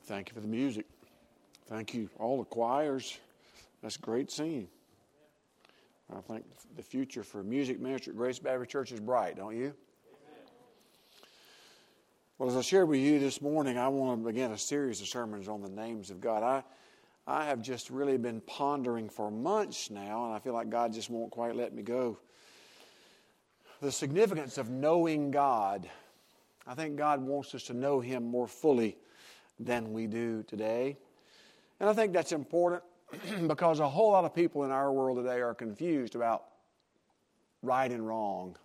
Thank you for the music. Thank you, all the choirs. That's great singing. I think the future for music ministry at Grace Baptist Church is bright, don't you? Well, as I shared with you this morning, I want to begin a series of sermons on the names of God. I have just really been pondering for months now, and I feel like God just won't quite let me go. The significance of knowing God. I think God wants us to know Him more fully than we do today. And I think that's important because a whole lot of people in our world today are confused about right and wrong.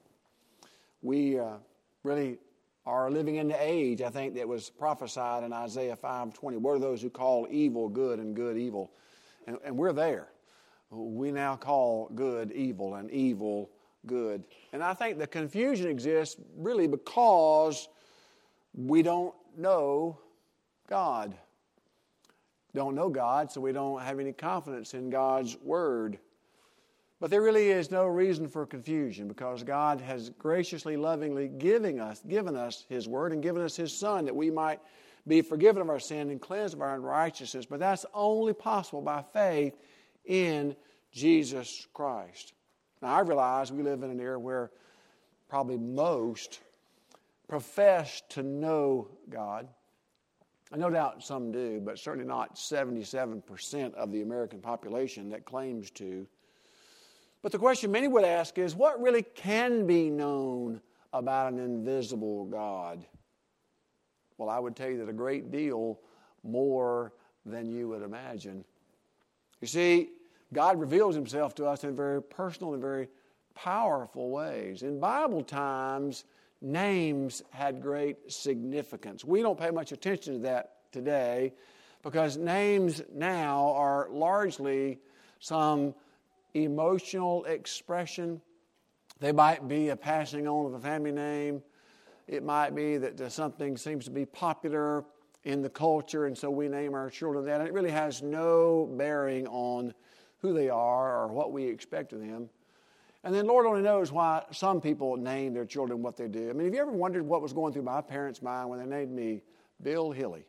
We really are living in the age, I think, that was prophesied in Isaiah 5:20. What are those who call evil good and good evil? And we're there. We now call good evil and evil good. And I think the confusion exists really because we don't know God. Don't know God, so we don't have any confidence in God's Word. But there really is no reason for confusion because God has graciously, lovingly given us His Word and given us His Son that we might be forgiven of our sin and cleansed of our unrighteousness. But that's only possible by faith in Jesus Christ. Now, I realize we live in an era where probably most profess to know God. And no doubt some do, but certainly not 77% of the American population that claims to. But the question many would ask is, what really can be known about an invisible God? Well, I would tell you that a great deal more than you would imagine. You see, God reveals Himself to us in very personal and very powerful ways. In Bible times, names had great significance. We don't pay much attention to that today because names now are largely some emotional expression. They might be a passing on of a family name. It might be that something seems to be popular in the culture, and so we name our children that. And it really has no bearing on who they are or what we expect of them. And then Lord only knows why some people name their children what they do. I mean, have you ever wondered what was going through my parents' mind when they named me Bill Hilly?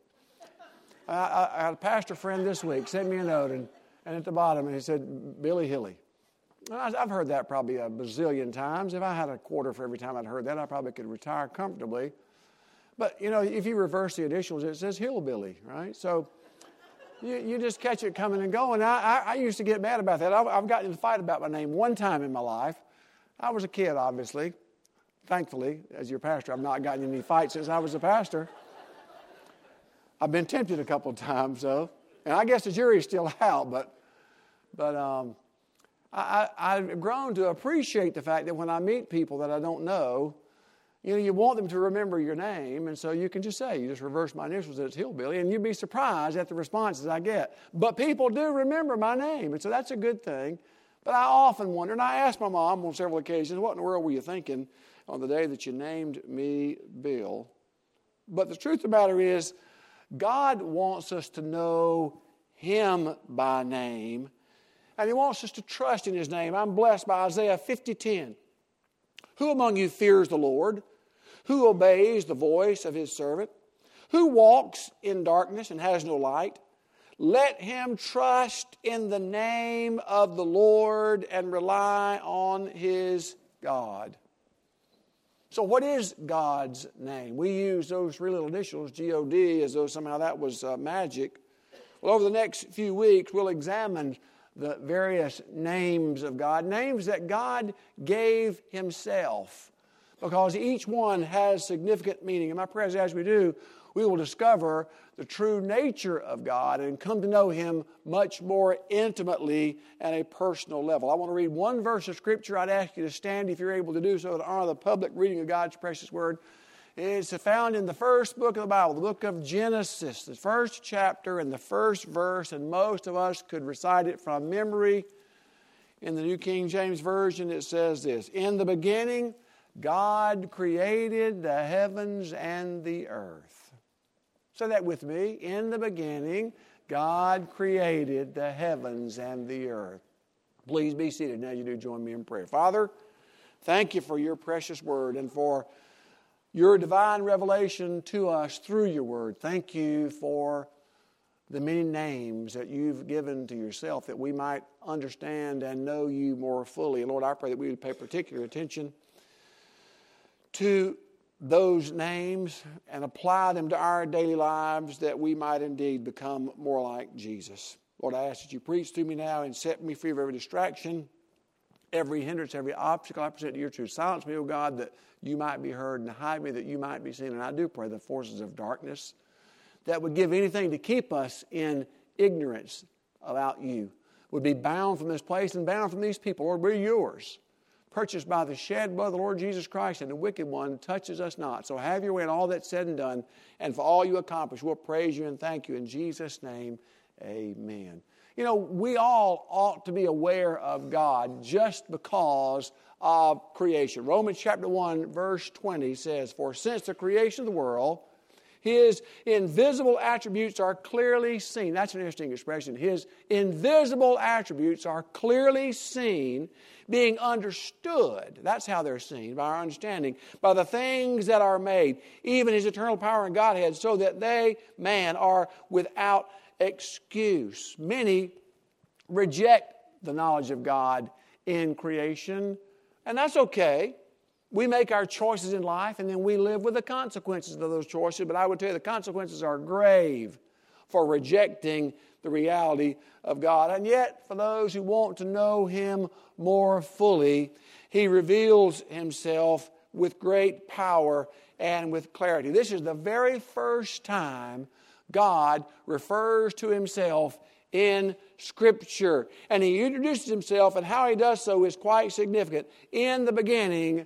I had a pastor friend this week sent me a note, and at the bottom he said, Billy Hilly. I've heard that probably a bazillion times. If I had a quarter for every time I'd heard that, I probably could retire comfortably. But, you know, if you reverse the initials, it says Hillbilly, right? So you just catch it coming and going. I used to get mad about that. I've gotten in a fight about my name one time in my life. I was a kid, obviously. Thankfully, as your pastor, I've not gotten in any fights since I was a pastor. I've been tempted a couple of times, though. And I guess the jury's still out, but I've grown to appreciate the fact that when I meet people that I don't know, you know, you want them to remember your name, and so you can just say, you just reverse my initials, it's Hillbilly, and you'd be surprised at the responses I get. But people do remember my name, and so that's a good thing. But I often wonder, and I asked my mom on several occasions, what in the world were you thinking on the day that you named me Bill? But the truth of the matter is, God wants us to know Him by name, and He wants us to trust in His name. I'm blessed by Isaiah 50:10. Who among you fears the Lord? Who obeys the voice of His servant? Who walks in darkness and has no light? Let him trust in the name of the Lord and rely on His God. So what is God's name? We use those three little initials, G-O-D, as though somehow that was magic. Well, over the next few weeks, we'll examine the various names of God, names that God gave Himself, because each one has significant meaning. And my prayer is as we do, we will discover the true nature of God and come to know Him much more intimately at a personal level. I want to read one verse of Scripture. I'd ask you to stand if you're able to do so to honor the public reading of God's precious Word. It's found in the first book of the Bible, the book of Genesis, the first chapter and the first verse, and most of us could recite it from memory. In the New King James Version, it says this: In the beginning, God created the heavens and the earth. Say that with me. In the beginning, God created the heavens and the earth. Please be seated. Now you do join me in prayer. Father, thank You for Your precious Word and for Your divine revelation to us through Your Word. Thank You for the many names that you've given to yourself, that we might understand and know you more fully. Lord, I pray that we would pay particular attention to those names and apply them to our daily lives, that we might indeed become more like Jesus. Lord, I ask that you preach to me now and set me free of every distraction, every hindrance, every obstacle I present to your truth. Silence me, O God, that you might be heard, and hide me that you might be seen. And I do pray the forces of darkness that would give anything to keep us in ignorance about you would be bound from this place and bound from these people. Lord, we're yours, purchased by the shed blood of the Lord Jesus Christ, and the wicked one touches us not. So have your way in all that's said and done, and for all you accomplish, we'll praise you and thank you. In Jesus' name, amen. You know, we all ought to be aware of God just because of creation. Romans chapter 1, verse 20 says, "For since the creation of the world, His invisible attributes are clearly seen." That's an interesting expression. His invisible attributes are clearly seen, being understood. That's how they're seen, by our understanding, by the things that are made, even His eternal power and Godhead, so that they, man, are without excuse. Many reject the knowledge of God in creation, and that's okay. We make our choices in life, and then we live with the consequences of those choices. But I would tell you the consequences are grave for rejecting the reality of God. And yet, for those who want to know Him more fully, He reveals Himself with great power and with clarity. This is the very first time God refers to Himself in Scripture. And He introduces Himself, and how He does so is quite significant. In the beginning,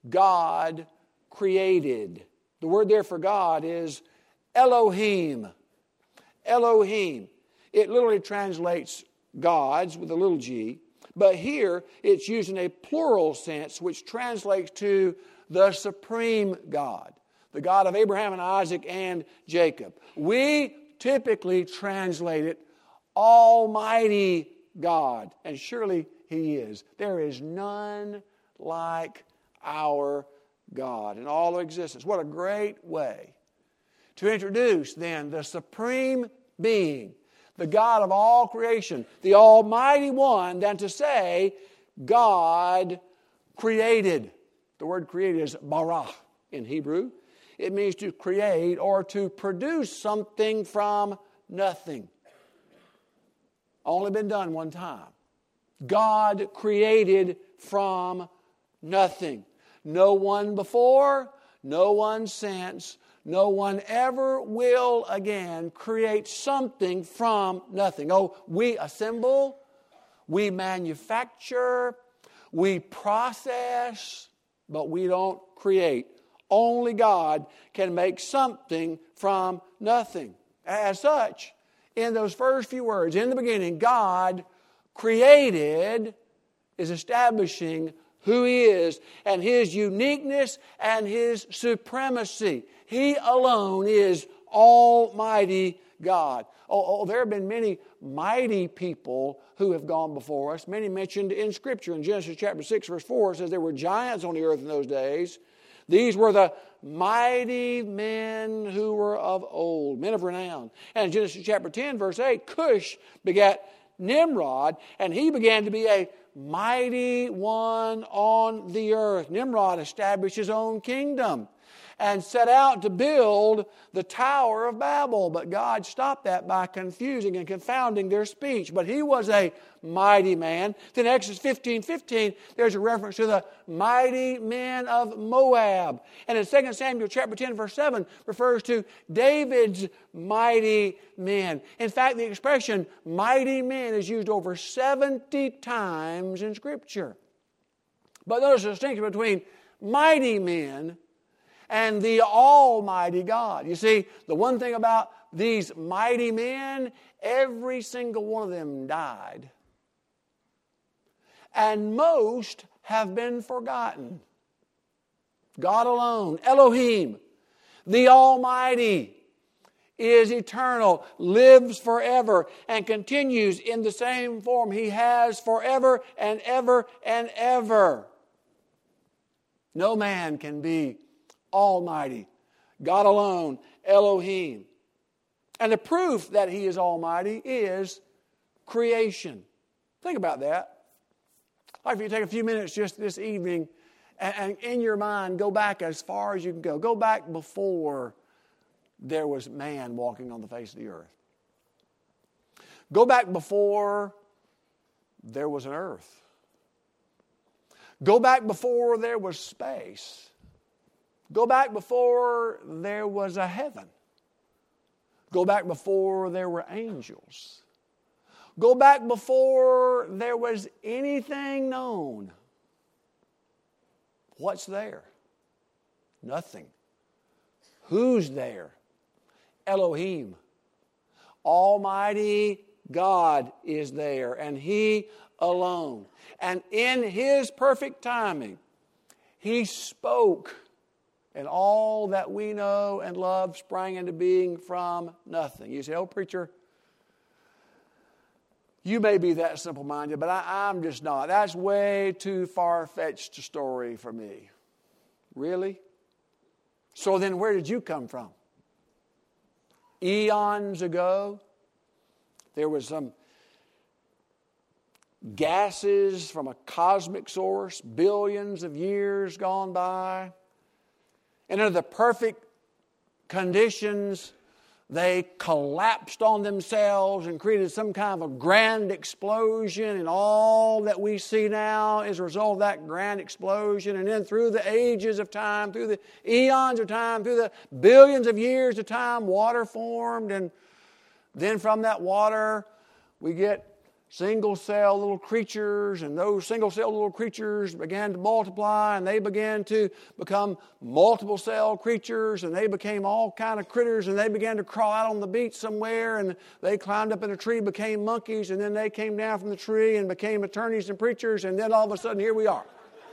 God created. The word there for God is Elohim. Elohim. It literally translates gods with a little g, but here it's used in a plural sense, which translates to the supreme God, the God of Abraham and Isaac and Jacob. We typically translate it Almighty God, and surely He is. There is none like our God in all of existence. What a great way to introduce then the supreme being, the God of all creation, the Almighty One, than to say God created. The word created is bara in Hebrew. It means to create or to produce something from nothing. Only been done one time. God created from nothing. No one before, no one since, no one ever will again create something from nothing. Oh, we assemble, we manufacture, we process, but we don't create. Only God can make something from nothing. As such, in those first few words, in the beginning, God created is establishing who He is and His uniqueness and His supremacy. He alone is Almighty God. There have been many mighty people who have gone before us, many mentioned in Scripture. In Genesis chapter 6, verse 4, it says there were giants on the earth in those days. These were the mighty men who were of old, men of renown. And in Genesis chapter 10, verse 8, Cush begat Nimrod, and he began to be a mighty one on the earth. Nimrod established his own kingdom and set out to build the Tower of Babel. But God stopped that by confusing and confounding their speech. But he was a mighty man. Then Exodus 15:15, there's a reference to the mighty men of Moab. And in 2 Samuel chapter 10, verse 7, refers to David's mighty men. In fact, the expression mighty men is used over 70 times in Scripture. But notice the distinction between mighty men and the Almighty God. You see, the one thing about these mighty men, every single one of them died. And most have been forgotten. God alone, Elohim, the Almighty, is eternal, lives forever, and continues in the same form He has forever and ever and ever. No man can be Almighty. God alone, Elohim. And the proof that He is almighty is creation. Think about that. Like if you take a few minutes just this evening and in your mind go back as far as you can go. Go back before there was man walking on the face of the earth. Go back before there was an earth. Go back before there was space. Go back before there was a heaven. Go back before there were angels. Go back before there was anything known. What's there? Nothing. Who's there? Elohim. Almighty God is there, and He alone. And in His perfect timing, He spoke, and all that we know and love sprang into being from nothing. You say, oh, preacher, you may be that simple-minded, but I'm just not. That's way too far-fetched a story for me. Really? So then where did you come from? Eons ago, there was some gases from a cosmic source, billions of years gone by. And under the perfect conditions, they collapsed on themselves and created some kind of a grand explosion, and all that we see now is a result of that grand explosion. And then through the ages of time, through the eons of time, through the billions of years of time, water formed, and then from that water we get single-cell little creatures, and those single-cell little creatures began to multiply, and they began to become multiple-cell creatures, and they became all kind of critters, and they began to crawl out on the beach somewhere, and they climbed up in a tree, became monkeys, and then they came down from the tree and became attorneys and preachers, and then all of a sudden here we are.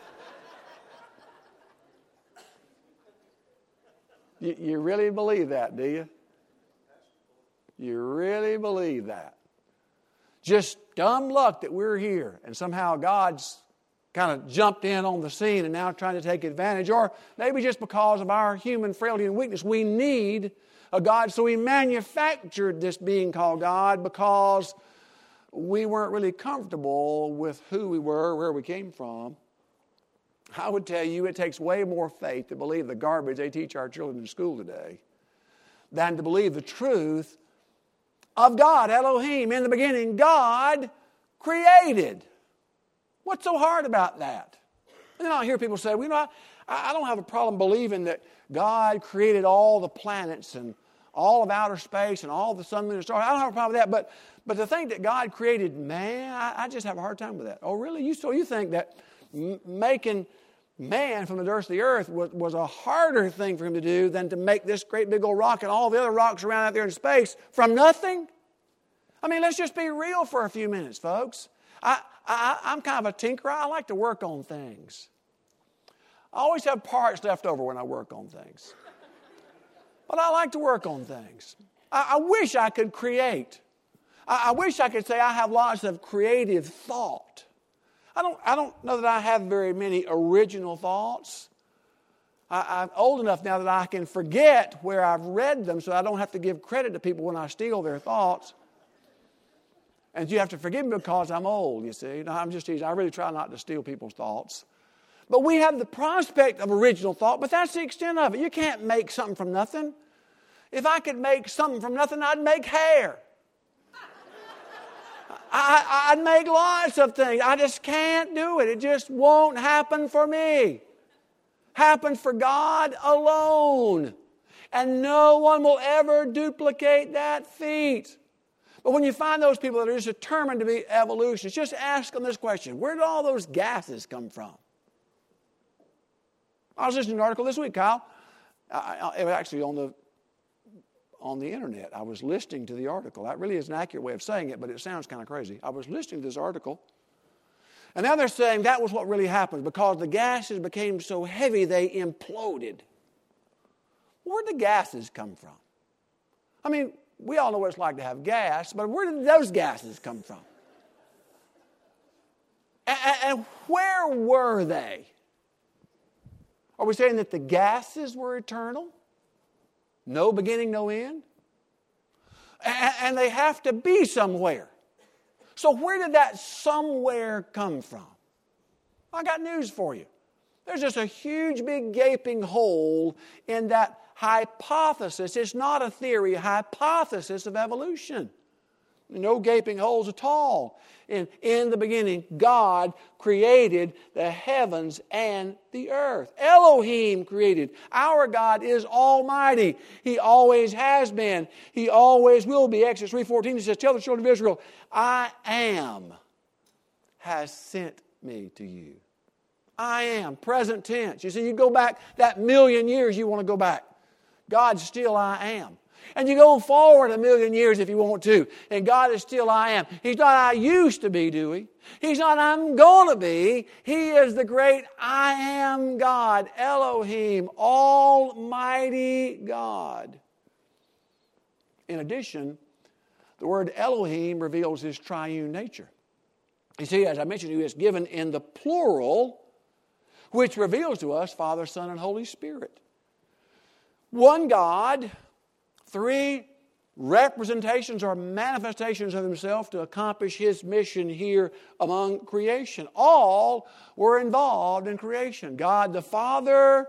You really believe that, do you? You really believe that? Just dumb luck that we're here, and somehow God's kind of jumped in on the scene and now trying to take advantage, or maybe just because of our human frailty and weakness, we need a God, so we manufactured this being called God because we weren't really comfortable with who we were, where we came from. I would tell you it takes way more faith to believe the garbage they teach our children in school today than to believe the truth of God, Elohim. In the beginning, God created. What's so hard about that? And then I hear people say, well, you know, I don't have a problem believing that God created all the planets and all of outer space and all the sun, moon, and stars. I don't have a problem with that. But to think that God created man, I just have a hard time with that. Oh, really? So you think that making man from the dust of the earth was a harder thing for him to do than to make this great big old rock and all the other rocks around out there in space from nothing? I mean, let's just be real for a few minutes, folks. I'm kind of a tinkerer. I like to work on things. I always have parts left over when I work on things. But I like to work on things. I wish I could create. I wish I could say I have lots of creative thought. I don't know that I have very many original thoughts. I'm old enough now that I can forget where I've read them, so I don't have to give credit to people when I steal their thoughts. And you have to forgive me because I'm old, you see. No, I'm just teasing. I really try not to steal people's thoughts. But we have the prospect of original thought, but that's the extent of it. You can't make something from nothing. If I could make something from nothing, I'd make hair. I'd make lots of things. I just can't do it. It just won't happen for me. Happens for God alone. And no one will ever duplicate that feat. But when you find those people that are just determined to be evolutionists, just ask them this question: where did all those gases come from? I was listening to an article this week, Kyle. It was actually on the internet. I was listening to the article. That really is an accurate way of saying it, but it sounds kind of crazy. I was listening to this article, and now they're saying that was what really happened because the gases became so heavy they imploded. Where did the gases come from? I mean, we all know what it's like to have gas, but where did those gases come from? And where were they? Are we saying that the gases were eternal? No beginning, no end? And they have to be somewhere. So where did that somewhere come from? I got news for you. There's just a huge, big, gaping hole in that hypothesis. It's not a theory, a hypothesis of evolution. No gaping holes at all. In the beginning, God created the heavens and the earth. Elohim created. Our God is almighty. He always has been. He always will be. Exodus 3:14, He says, tell the children of Israel, I am has sent me to you. I am, present tense. You see, you go back that million years you want to go back. God's still I am. And you go forward a million years if you want to. And God is still I am. He's not I used to be, do we? He's not I'm going to be. He is the great I am God, Elohim, Almighty God. In addition, the word Elohim reveals His triune nature. You see, as I mentioned, He is given in the plural, which reveals to us Father, Son, and Holy Spirit. One God, three representations or manifestations of Himself to accomplish His mission here among creation. All were involved in creation. God the Father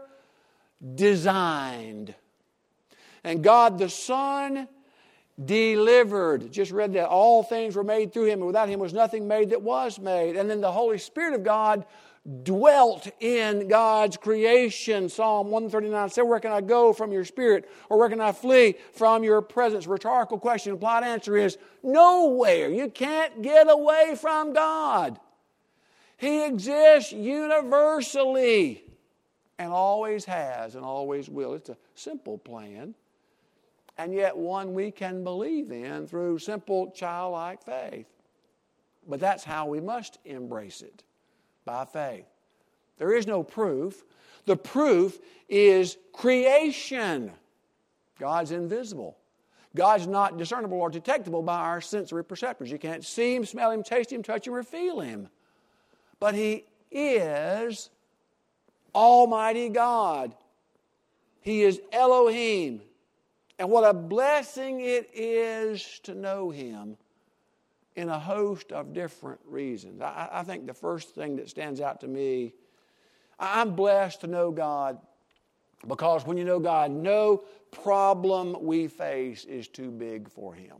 designed. And God the Son delivered. Just read that. All things were made through Him, and without Him was nothing made that was made. And then the Holy Spirit of God dwelt in God's creation. Psalm 139 said, where can I go from your Spirit? Or where can I flee from your presence? Rhetorical question. Implied answer is nowhere. You can't get away from God. He exists universally and always has and always will. It's a simple plan, and yet one we can believe in through simple childlike faith. But that's how we must embrace it. By faith. There is no proof. The proof is creation. God's invisible. God's not discernible or detectable by our sensory perceptors. You can't see Him, smell Him, taste Him, touch Him, or feel Him. But He is Almighty God. He is Elohim. And what a blessing it is to know Him in a host of different reasons. I think the first thing that stands out to me, I'm blessed to know God because when you know God, no problem we face is too big for Him.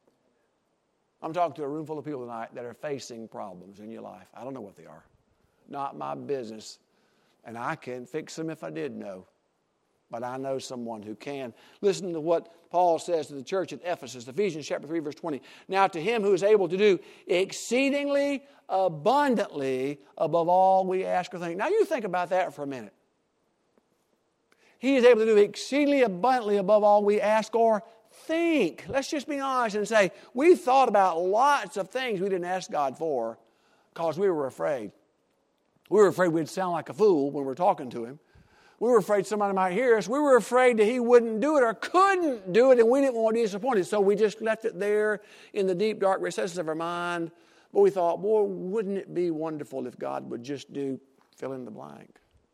I'm talking to a room full of people tonight that are facing problems in your life. I don't know what they are. Not my business. And I can fix them if I did know. But I know someone who can. Listen to what Paul says to the church at Ephesus, Ephesians chapter 3, verse 20. Now to Him who is able to do exceedingly abundantly above all we ask or think. Now you think about that for a minute. He is able to do exceedingly abundantly above all we ask or think. Let's just be honest and say, we thought about lots of things we didn't ask God for because we were afraid. We were afraid we'd sound like a fool when we're talking to Him. We were afraid somebody might hear us. We were afraid that He wouldn't do it or couldn't do it, and we didn't want to be disappointed. So we just left it there in the deep, dark recesses of our mind. But we thought, boy, wouldn't it be wonderful if God would just do fill in the blank.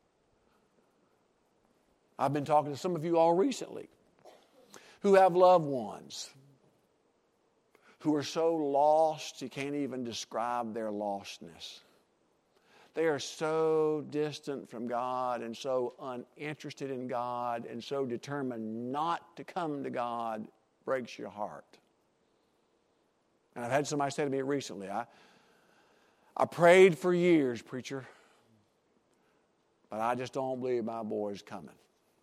I've been talking to some of you all recently who have loved ones who are so lost you can't even describe their lostness. They are so distant from God and so uninterested in God and so determined not to come to God, breaks your heart. And I've had somebody say to me recently, I prayed for years, preacher, but I just don't believe my boy's coming.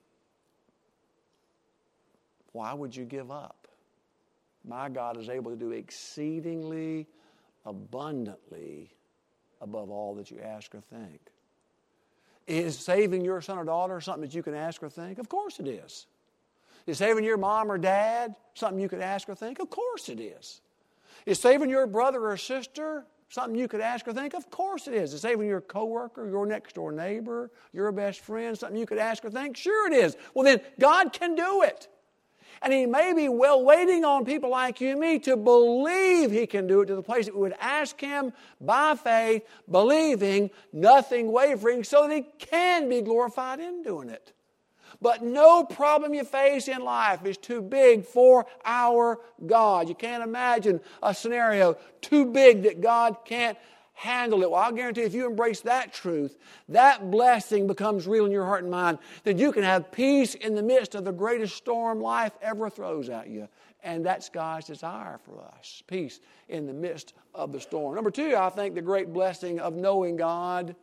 Why would you give up? My God is able to do exceedingly abundantly above all that you ask or think. Is saving your son or daughter something that you can ask or think? Of course it is. Is saving your mom or dad something you could ask or think? Of course it is. Is saving your brother or sister something you could ask or think? Of course it is. Is saving your coworker, your next door neighbor, your best friend something you could ask or think? Sure it is. Well then, God can do it. And He may be well waiting on people like you and me to believe He can do it to the place that we would ask Him by faith, believing, nothing wavering, so that He can be glorified in doing it. But no problem you face in life is too big for our God. You can't imagine a scenario too big that God can't handle it. Well, I'll guarantee if you embrace that truth, that blessing becomes real in your heart and mind, that you can have peace in the midst of the greatest storm life ever throws at you. And that's God's desire for us, peace in the midst of the storm. Number two, I think the great blessing of knowing God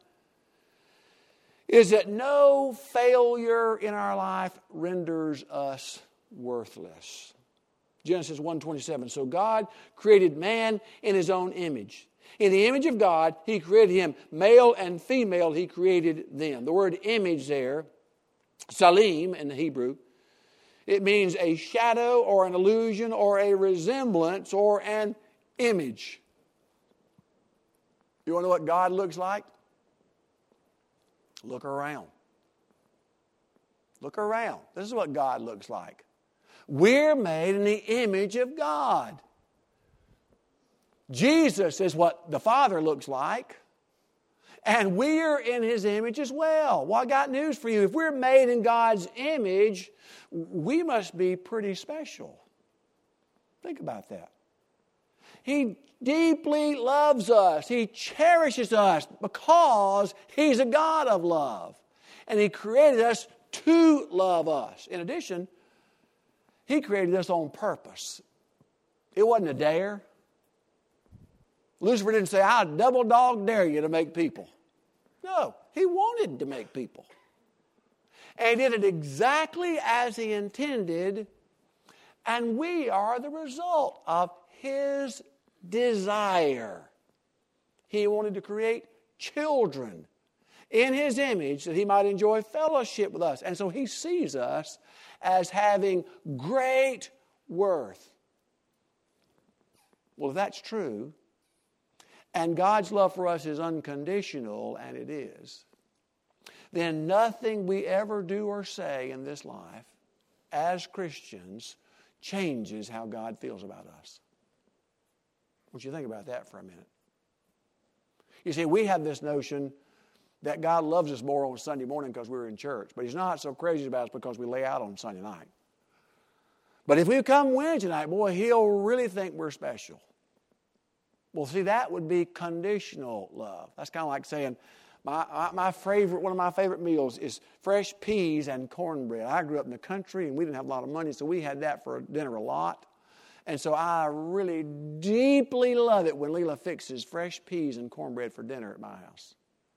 is that no failure in our life renders us worthless. Genesis 1:27, so God created man in His own image. In the image of God, He created him. Male and female, He created them. The word image there, salim in the Hebrew, it means a shadow or an illusion or a resemblance or an image. You want to know what God looks like? Look around. Look around. This is what God looks like. We're made in the image of God. Jesus is what the Father looks like. And we're in His image as well. Well, I got news for you. If we're made in God's image, we must be pretty special. Think about that. He deeply loves us. He cherishes us because He's a God of love. And He created us to love us. In addition, He created us on purpose. It wasn't a dare. Lucifer didn't say, I'll double dog dare you to make people. No, He wanted to make people. And He did it exactly as He intended. And we are the result of His desire. He wanted to create children in His image that He might enjoy fellowship with us. And so He sees us as having great worth. Well, if that's true, and God's love for us is unconditional, and it is, then nothing we ever do or say in this life as Christians changes how God feels about us. I want you to think about that for a minute. You see, we have this notion that God loves us more on Sunday morning because we're in church, but He's not so crazy about us because we lay out on Sunday night. But if we come Wednesday night, boy, He'll really think we're special. Well, see, that would be conditional love. That's kind of like saying, one of my favorite meals is fresh peas and cornbread. I grew up in the country, and we didn't have a lot of money, so we had that for dinner a lot. And so I really deeply love it when Leela fixes fresh peas and cornbread for dinner at my house.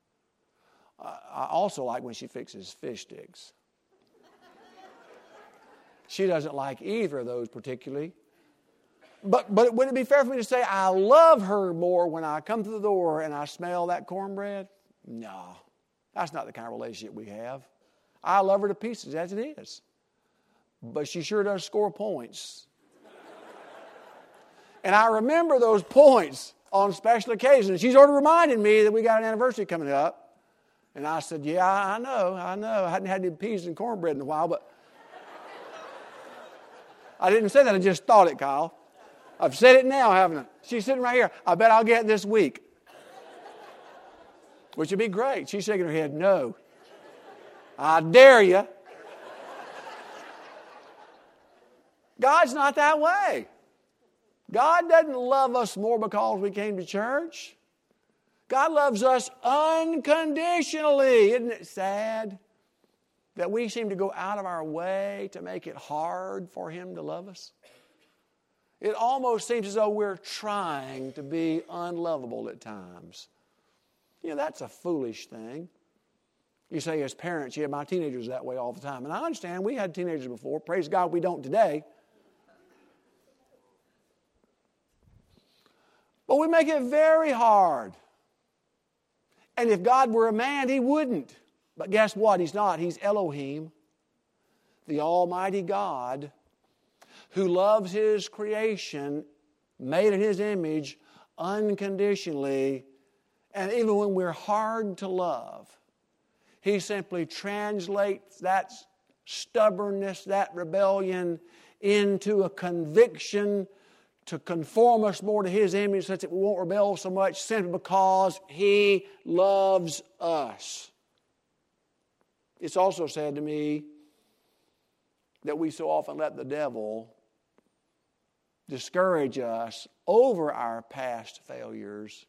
I also like when she fixes fish sticks. She doesn't like either of those particularly. But would it be fair for me to say I love her more when I come through the door and I smell that cornbread? No, that's not the kind of relationship we have. I love her to pieces as it is. But she sure does score points. And I remember those points on special occasions. She's already reminded me that we got an anniversary coming up. And I said, yeah, I know. I hadn't had any peas and cornbread in a while, but I didn't say that. I just thought it, Kyle. I've said it now, haven't I? She's sitting right here. I bet I'll get it this week. Which would be great. She's shaking her head, no. I dare you. God's not that way. God doesn't love us more because we came to church. God loves us unconditionally. Isn't it sad that we seem to go out of our way to make it hard for Him to love us? It almost seems as though we're trying to be unlovable at times. You know, that's a foolish thing. You say as parents, yeah, my teenagers are that way all the time. And I understand we had teenagers before. Praise God we don't today. But we make it very hard. And if God were a man, He wouldn't. But guess what? He's not. He's Elohim, the Almighty God, who loves His creation, made in His image, unconditionally. And even when we're hard to love, He simply translates that stubbornness, that rebellion, into a conviction to conform us more to His image such that we won't rebel so much simply because He loves us. It's also said to me that we so often let the devil discourage us over our past failures.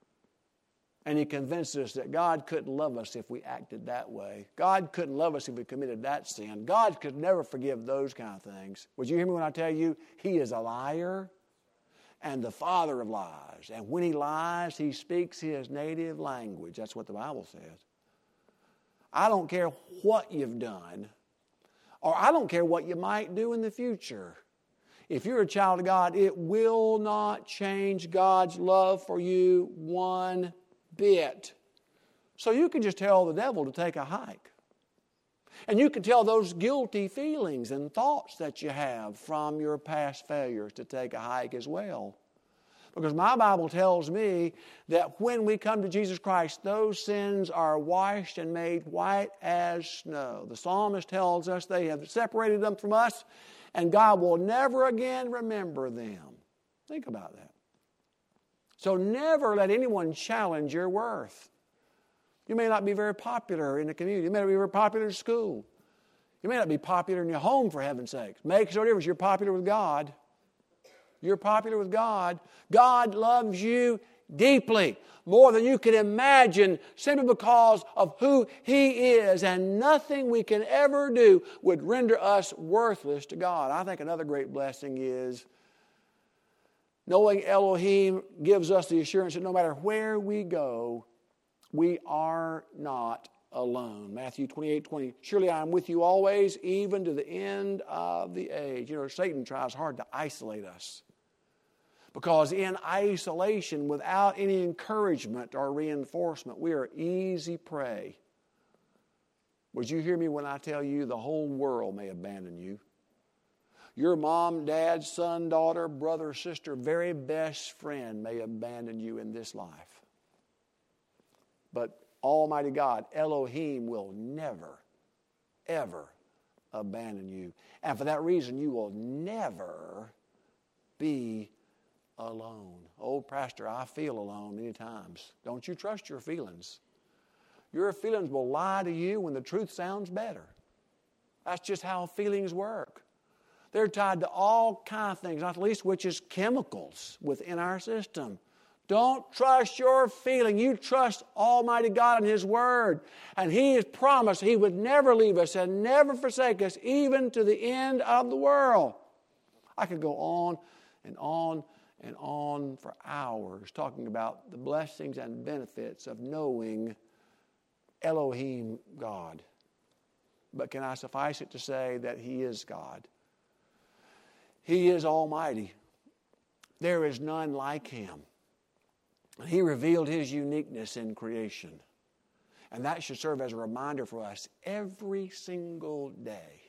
And he convinced us that God couldn't love us if we acted that way. God couldn't love us if we committed that sin. God could never forgive those kind of things. Would you hear me when I tell you he is a liar and the father of lies? And when he lies, he speaks his native language. That's what the Bible says. I don't care what you've done, or I don't care what you might do in the future. If you're a child of God, it will not change God's love for you one bit. So you can just tell the devil to take a hike. And you can tell those guilty feelings and thoughts that you have from your past failures to take a hike as well. Because my Bible tells me that when we come to Jesus Christ, those sins are washed and made white as snow. The psalmist tells us they have separated them from us, and God will never again remember them. Think about that. So never let anyone challenge your worth. You may not be very popular in the community. You may not be very popular in school. You may not be popular in your home, for heaven's sakes. Makes no difference. You're popular with God. You're popular with God. God loves you deeply, more than you can imagine, simply because of who He is, and nothing we can ever do would render us worthless to God. I think another great blessing is knowing Elohim gives us the assurance that no matter where we go, we are not alone. Matthew 28:20. Surely I am with you always, even to the end of the age. You know, Satan tries hard to isolate us. Because in isolation, without any encouragement or reinforcement, we are easy prey. Would you hear me when I tell you the whole world may abandon you? Your mom, dad, son, daughter, brother, sister, very best friend may abandon you in this life. But Almighty God, Elohim, will never, ever abandon you. And for that reason, you will never be alone. Oh, Pastor, I feel alone many times. Don't you trust your feelings. Your feelings will lie to you when the truth sounds better. That's just how feelings work. They're tied to all kinds of things, not the least which is chemicals within our system. Don't trust your feeling. You trust Almighty God and His Word. And He has promised He would never leave us and never forsake us, even to the end of the world. I could go on and on and on for hours talking about the blessings and benefits of knowing Elohim God. But can I suffice it to say that He is God? He is Almighty. There is none like Him. He revealed His uniqueness in creation. And that should serve as a reminder for us every single day.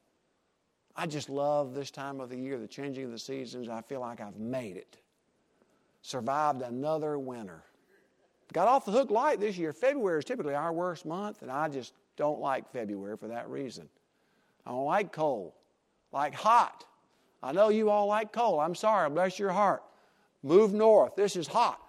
I just love this time of the year, the changing of the seasons. I feel like I've made it. Survived another winter. Got off the hook light this year. February is typically our worst month, and I just don't like February for that reason. I don't like cold. Like hot. I know you all like cold. I'm sorry. Bless your heart. Move north. This is hot.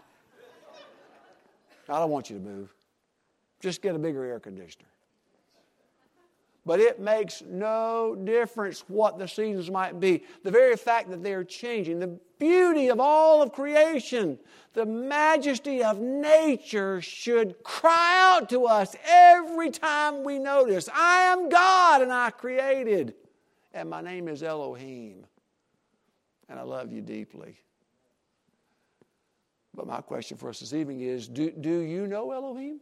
I don't want you to move. Just get a bigger air conditioner. But it makes no difference what the seasons might be. The very fact that they're changing, the beauty of all of creation, the majesty of nature should cry out to us every time we notice, I am God and I created, and my name is Elohim, and I love you deeply. But my question for us this evening is, do you know Elohim?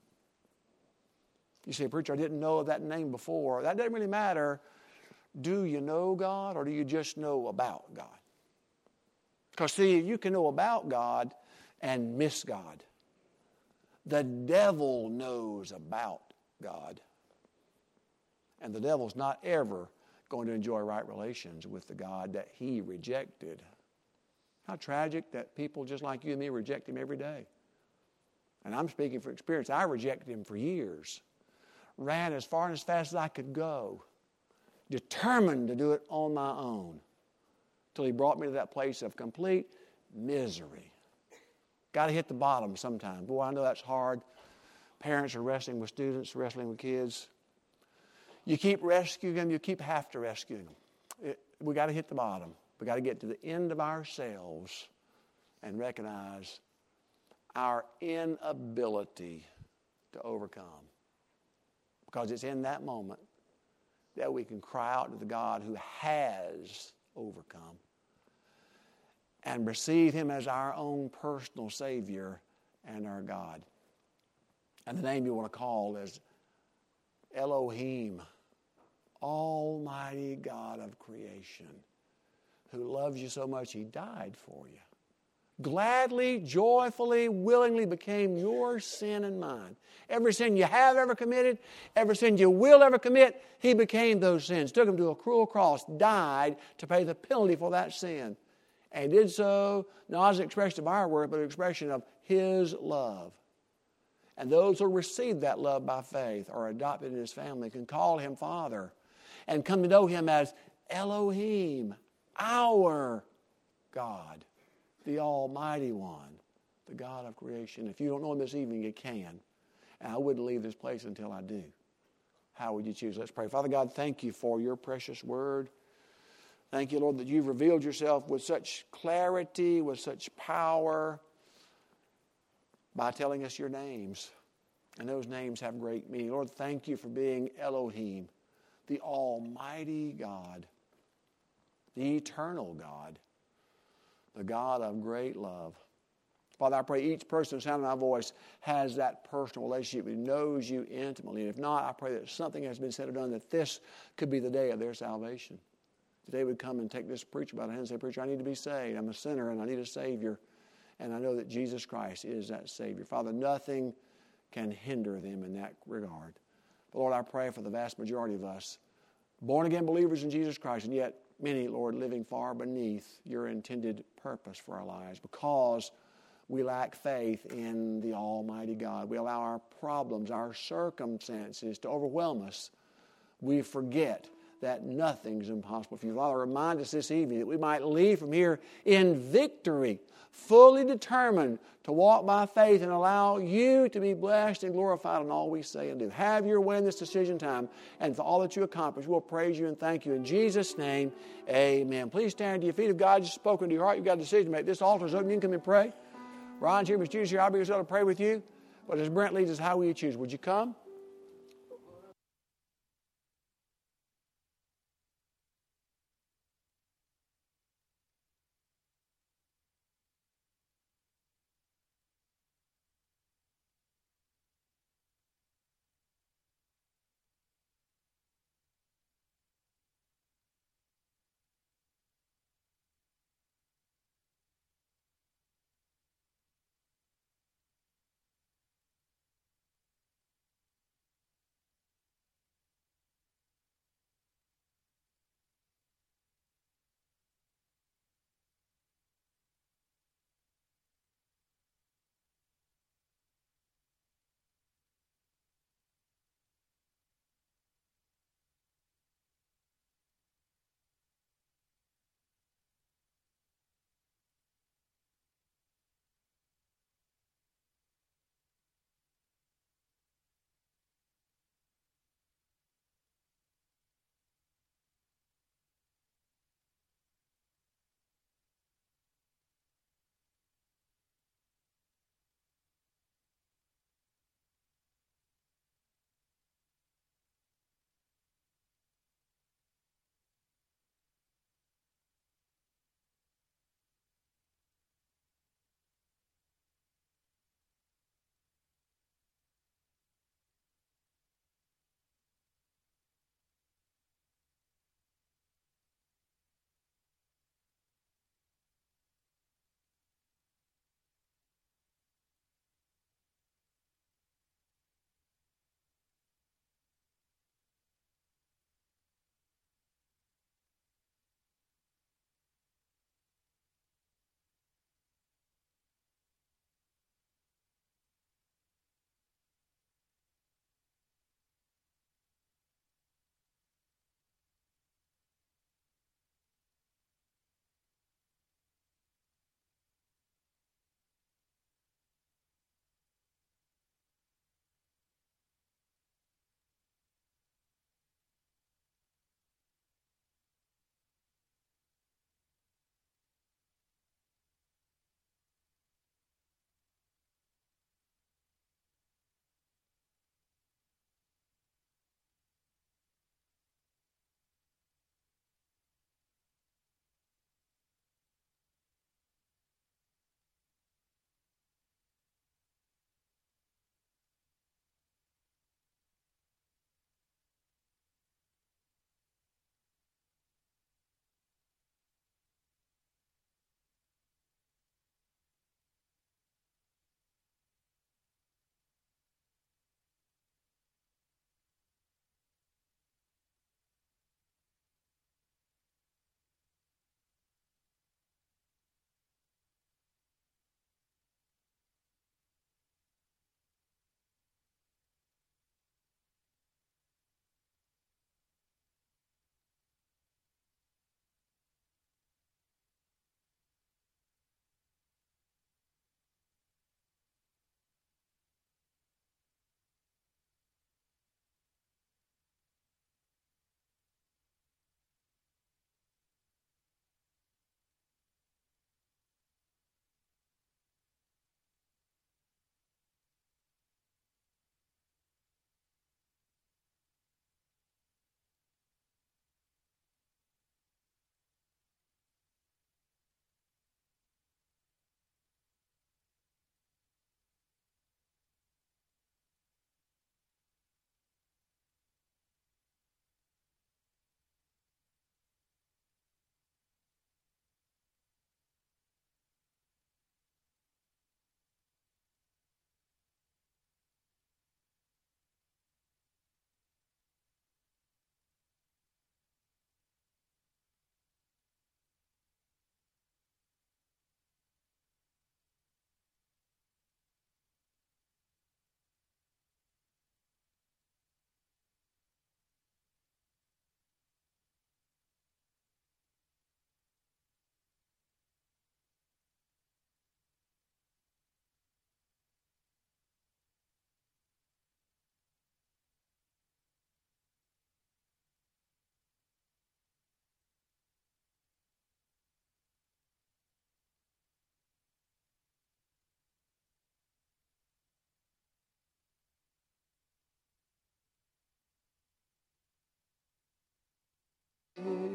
You say, preacher, I didn't know that name before. That doesn't really matter. Do you know God, or do you just know about God? Because, see, you can know about God and miss God. The devil knows about God. And the devil's not ever going to enjoy right relations with the God that he rejected. How tragic that people just like you and me reject Him every day. And I'm speaking from experience. I rejected Him for years. Ran as far and as fast as I could go. Determined to do it on my own. Till He brought me to that place of complete misery. Got to hit the bottom sometime. Boy, I know that's hard. Parents are wrestling with students, wrestling with kids. You keep rescuing them, you keep have to rescuing them. We got to hit the bottom. We got to get to the end of ourselves and recognize our inability to overcome. Because it's in that moment that we can cry out to the God who has overcome and receive Him as our own personal Savior and our God. And the name you want to call is Elohim, Almighty God of creation, who loves you so much He died for you. Gladly, joyfully, willingly became your sin and mine. Every sin you have ever committed, every sin you will ever commit, He became those sins. Took Him to a cruel cross, died to pay the penalty for that sin. And did so not as an expression of our worth, but an expression of His love. And those who receive that love by faith are adopted in His family, can call Him Father, and come to know Him as Elohim, our God, the Almighty One, the God of creation. If you don't know Him this evening, you can. And I wouldn't leave this place until I do. How would you choose? Let's pray. Father God, thank You for Your precious word. Thank You, Lord, that You've revealed Yourself with such clarity, with such power, by telling us Your names. And those names have great meaning. Lord, thank You for being Elohim, the Almighty God, the eternal God, the God of great love. Father, I pray each person sounding my voice has that personal relationship who knows You intimately. And if not, I pray that something has been said or done that this could be the day of their salvation. That they would come and take this preacher by the hand and say, Preacher, I need to be saved. I'm a sinner and I need a Savior. And I know that Jesus Christ is that Savior. Father, nothing can hinder them in that regard. But Lord, I pray for the vast majority of us, born-again believers in Jesus Christ, and yet many, Lord, living far beneath Your intended purpose for our lives because we lack faith in the Almighty God. We allow our problems, our circumstances to overwhelm us. We forget that nothing's impossible for You. Father, remind us this evening that we might leave from here in victory, fully determined to walk by faith and allow You to be blessed and glorified in all we say and do. Have Your way in this decision time, and for all that You accomplish, we'll praise You and thank You. In Jesus' name, amen. Please stand to your feet. If God has spoken to your heart, you've got a decision to make. This altar is open. You can come and pray. Ron's here, Miss Judy's here. I'll be here to pray with you. But as Brent leads us, how will you choose? Would you come?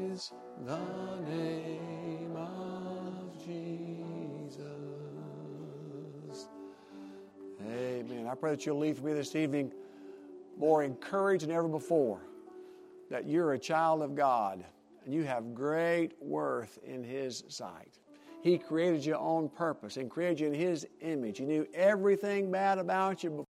praise the name of Jesus. Amen. I pray that you'll leave for me this evening more encouraged than ever before, that you're a child of God and you have great worth in His sight. He created you on purpose and created you in His image. He knew everything bad about you before